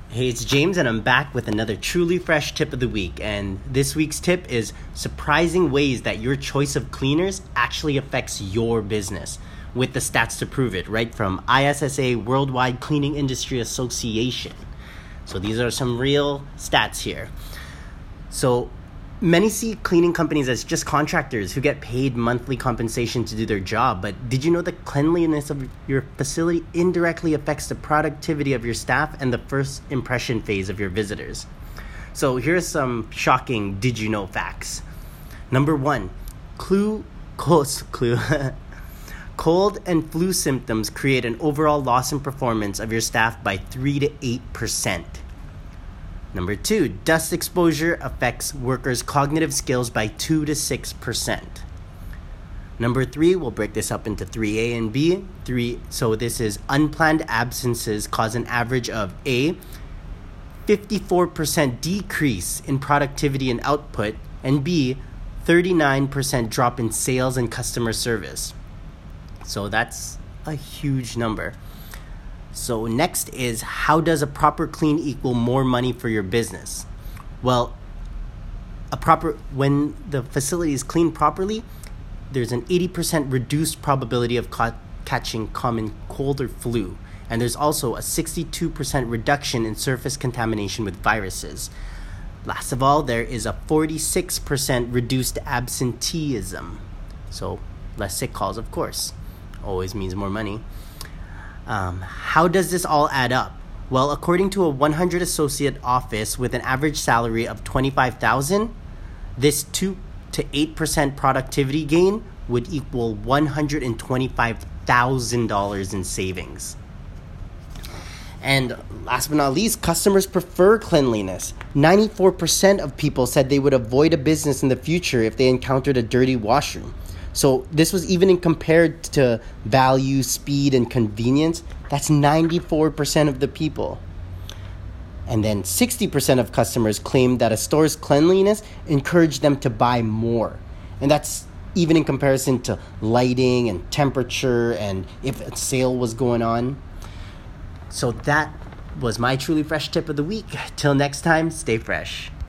Hey, it's James, and I'm back with another truly fresh tip of the week. And this week's tip is surprising ways that your choice of cleaners actually affects your business, with the stats to prove it, right from ISSA, Worldwide Cleaning Industry Association. So these are some real stats here. So many see cleaning companies as just contractors who get paid monthly compensation to do their job. But did you know the cleanliness of your facility indirectly affects the productivity of your staff and the first impression phase of your visitors? So here's some shocking did you know facts. Number one, cold and flu symptoms create an overall loss in performance of your staff by 3 to 8%. Number two, dust exposure affects workers' cognitive skills by 2 to 6%. Number three, we'll break this up into 3A and B. So this is unplanned absences cause an average of A, 54% decrease in productivity and output, and B, 39% drop in sales and customer service. So that's a huge number. So next is, how does a proper clean equal more money for your business? Well, when the facility is cleaned properly, there's an 80% reduced probability of catching common cold or flu. And there's also a 62% reduction in surface contamination with viruses. Last of all, there is a 46% reduced absenteeism. So less sick calls, of course. Always means more money. How does this all add up? Well, according to a 100 associate office with an average salary of $25,000, this 2 to 8% productivity gain would equal $125,000 in savings. And last but not least, customers prefer cleanliness. 94% of people said they would avoid a business in the future if they encountered a dirty washroom. So this was even compared to value, speed, and convenience. That's 94% of the people. And then 60% of customers claimed that a store's cleanliness encouraged them to buy more. And that's even in comparison to lighting and temperature and if a sale was going on. So that was my truly fresh tip of the week. Till next time, stay fresh.